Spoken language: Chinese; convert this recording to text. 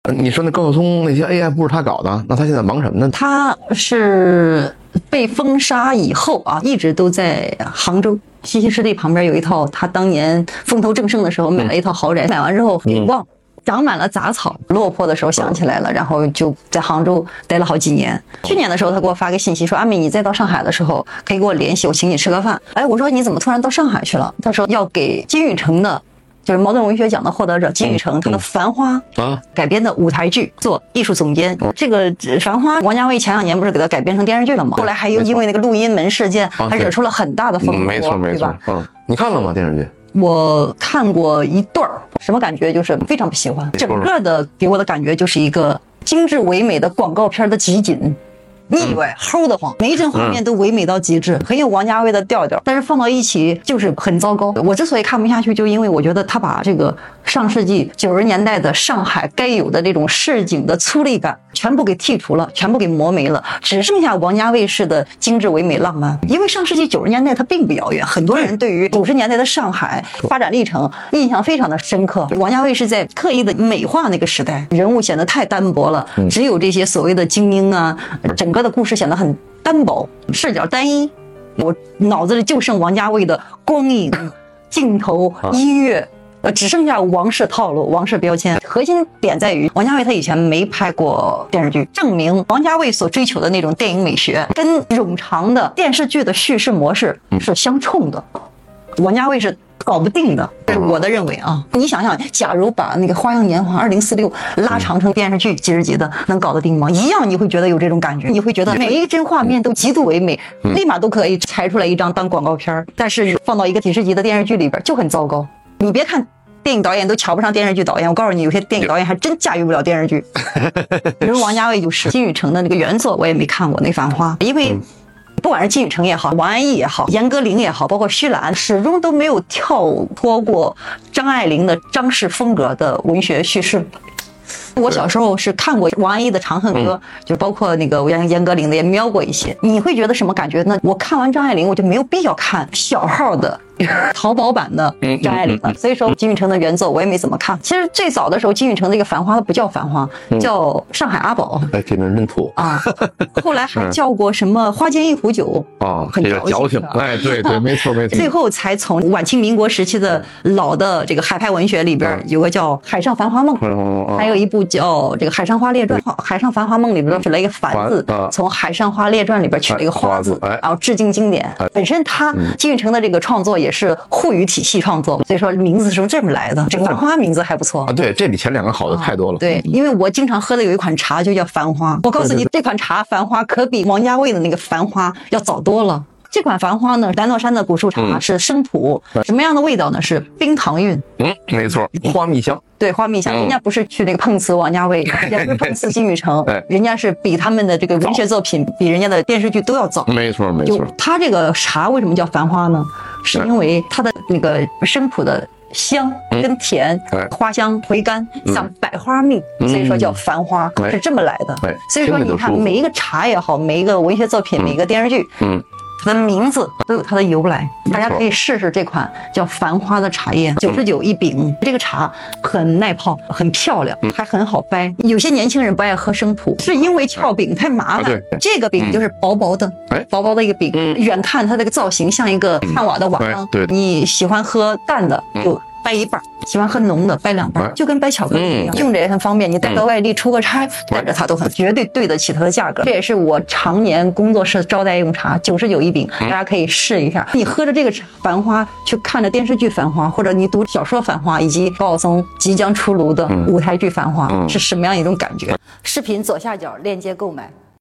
你说那高晓松那些 AI 不是他搞的，那他现在忙什么呢？ 他是被封杀以后啊，一直都在杭州西溪湿地旁边有一套，他当年风头正盛的时候买了一套豪宅，买完之后给忘了。长满了杂草，落魄的时候想起来了，然后就在杭州待了好几年。去年的时候，他给我发个信息说：“阿米，你再到上海的时候可以给我联系，我请你吃个饭。”哎，我说你怎么突然到上海去了？他说要给金宇澄的，就是茅盾文学奖的获得者金宇澄他的《繁花》改编的舞台剧做艺术总监。这个《繁花》，王家卫前2年不是给他改编成电视剧了吗？后来还又因为那个录音门事件，还惹出了很大的风波， 没错没错。你看了吗？电视剧？ 我看过一段儿，什么感觉？就是非常不喜欢。整个的给我的感觉就是一个精致唯美的广告片的集锦。腻歪齁得慌，每一帧画面都唯美到极致，很有王家卫的调调，但是放到一起就是很糟糕。我之所以看不下去，就因为我觉得他把这个上世纪90年代的上海该有的这种市井的粗粝感全部给剔除了，全部给磨没了，只剩下王家卫式的精致唯美浪漫。因为上世纪90年代它并不遥远，很多人对于90年代的上海发展历程印象非常的深刻。王家卫是在刻意的美化那个时代，人物显得太单薄了，只有这些所谓的精英啊，整个的故事显得很单薄，视角单一。我脑子里就剩王家卫的光影、镜头、音乐，只剩下王室套路、王室标签。核心点在于王家卫他以前没拍过电视剧，证明王家卫所追求的那种电影美学跟冗长的电视剧的叙事模式是相冲的。王家卫是搞不定的，这是我的认为啊。你想想，假如把那个《花样年华2046》拉长成电视剧几十集的，能搞得定吗？一样你会觉得有这种感觉，你会觉得每一帧画面都极度唯美，立马都可以拆出来一张当广告片，但是放到一个几十集的电视剧里边就很糟糕。你别看电影导演都瞧不上电视剧导演，我告诉你，有些电影导演还真驾驭不了电视剧。比如王家卫就是金宇澄的那个原作，我也没看过那《繁花》，因为不管是金宇澄也好，王安忆也好，严歌苓也好，包括徐岚，始终都没有跳脱过张爱玲的张氏风格的文学叙事。我小时候是看过王安忆的《长恨歌》，就包括那个严歌苓的也瞄过一些。你会觉得什么感觉呢？我看完张爱玲，我就没有必要看小号的淘宝版的张爱玲了。所以说金宇澄的原作我也没怎么看。其实最早的时候，金宇澄这个《繁花》它不叫《繁花》，叫《上海阿宝》。 哎，这名真土啊！后来还叫过什么《花间一壶酒》 啊， 很矫情。哎，对对，没错没错。 最后才从晚清民国时期的老的这个海派文学里边有个叫《海上繁华梦》，还有一部叫这个《海上花列传》。《海上繁华梦》里边取了一个繁字，从《海上花列传》里边取了一个花字，然后致敬经典。本身他金宇澄的这个创作也是沪语体系创作，所以说名字是这么来的。这个繁花名字还不错啊，对，这比前2个好的太多了。 对，因为我经常喝的有一款茶就叫繁花，我告诉你，这款茶繁花可比王家卫的那个繁花要早多了。这款繁花呢，南道山的古树茶是生普，什么样的味道呢？是冰糖韵。 没错，花蜜香。 对，花蜜香，人家不是去那个碰瓷王家卫，也不是碰瓷金宇澄，人家是比他们的这个文学作品，比人家的电视剧都要早。 没错没错。 就他这个茶为什么叫繁花呢？是因为它的那个生普的香跟甜，花香回甘，像百花蜜，所以说叫繁花，是这么来的。所以说你看，每一个茶也好，每一个文学作品，每一个电视剧，它的名字都有它的由来，大家可以试试这款叫繁花的茶叶，99一饼。这个茶很耐泡，很漂亮，还很好掰。有些年轻人不爱喝生普，是因为撬饼太麻烦。这个饼就是薄薄的，薄薄的一个饼，远看它这个造型像一个汉瓦的瓦缸。你喜欢喝淡的就掰一半，喜欢喝浓的掰2半，就跟掰巧克力一样，用着也很方便。你带到外地出个差，带着它都很绝对对得起它的价格。这也是我常年工作室招待用茶，99一饼，大家可以试一下。你喝着这个繁花，去看着电视剧繁花，或者你读小说繁花，以及高晓松即将出炉的舞台剧繁花，是什么样一种感觉？视频左下角链接购买。